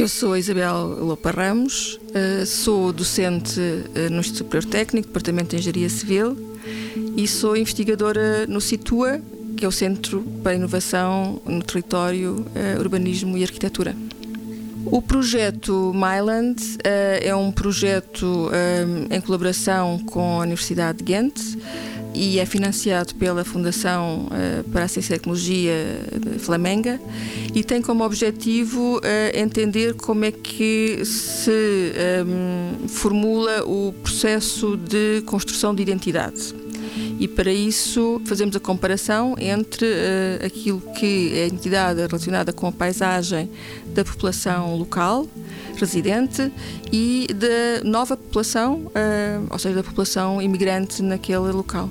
Eu sou a Isabel Lopa Ramos, sou docente no Instituto Superior Técnico, Departamento de Engenharia Civil, e sou investigadora no CITUA, que é o Centro para a Inovação no Território, Urbanismo e Arquitetura. O projeto Myland é um projeto em colaboração com a Universidade de Ghent e é financiado pela Fundação para a Ciência e Tecnologia de Flamenga e tem como objetivo entender como é que se formula o processo de construção de identidade. E para isso fazemos a comparação entre aquilo que é a identidade relacionada com a paisagem da população local, residente, e da nova população, ou seja, da população imigrante naquele local.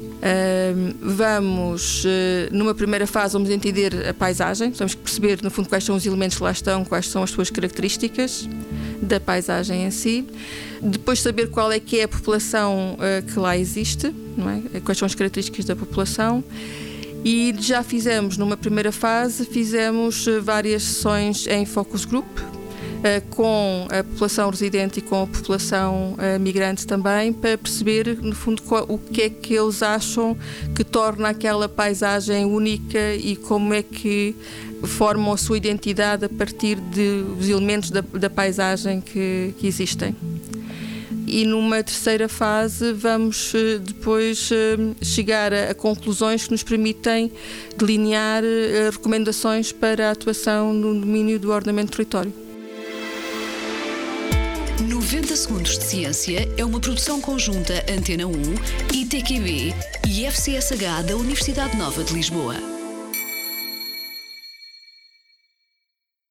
Numa primeira fase, vamos entender a paisagem, temos que perceber, no fundo, quais são os elementos que lá estão, quais são as suas características da paisagem em si. Depois saber qual é que é a população que lá existe, não é? Quais são as características da população. E já fizemos, numa primeira fase, várias sessões em focus group, com a população residente e com a população migrante também, para perceber, no fundo, o que é que eles acham que torna aquela paisagem única e como é que formam a sua identidade a partir dos elementos da paisagem que existem. E numa terceira fase vamos depois chegar a conclusões que nos permitem delinear recomendações para a atuação no domínio do ordenamento do território. 90 Segundos de Ciência é uma produção conjunta Antena 1, ITQB e FCSH da Universidade Nova de Lisboa.